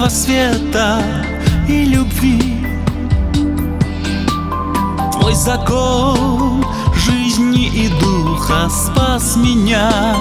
царства света и любви. Твой закон жизни и духа спас меня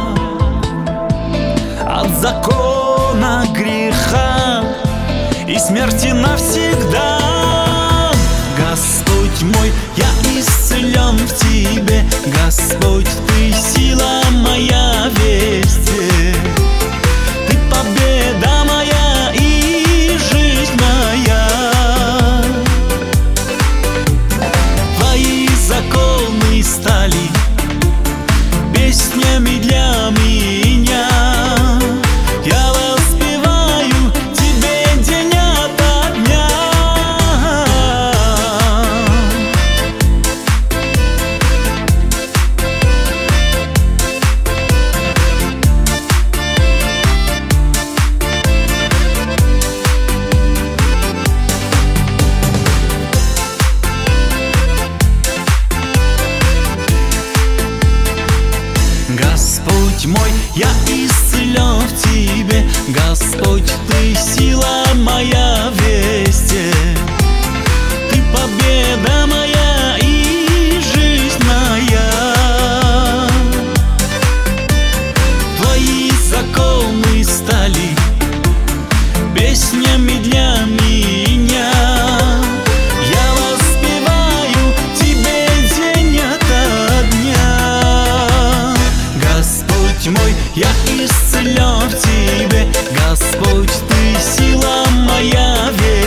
от закона греха и смерти навсегда. Господь мой, я исцелен в Тебе, Господь, Ты сила моя, везде. Ты победа моя и жизнь моя. Твои законы стали песнями для меня. Я воспеваю Тебе день ото дня. Господь мой, я исцелен в Тебе, Господь, Ты сила моя, везде. Ты победа моя и жизнь моя. Твои законы стали песнями для меня. Я воспеваю Тебе день ото дня. Господь мой, я исцелен в Тебе, Господь, Ты сила моя, вера.